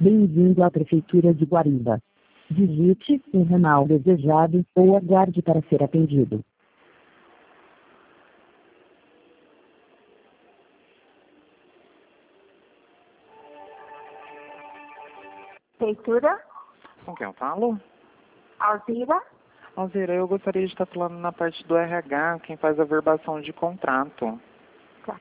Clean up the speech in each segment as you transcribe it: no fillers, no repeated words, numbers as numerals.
Bem-vindo à Prefeitura de Guariba. Digite o ramal desejado ou aguarde para ser atendido. Prefeitura, Com quem eu falo? Alzira. Alzira, eu gostaria de estar falando na parte do RH, quem faz a verbação de contrato. Tá.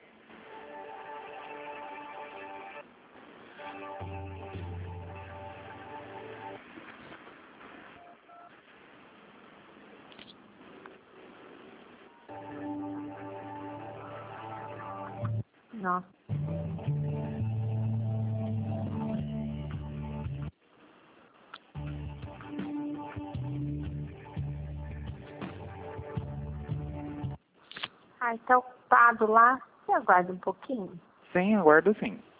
Nossa. Ai, tá ocupado lá. Você aguarda um pouquinho? Sim, aguardo sim.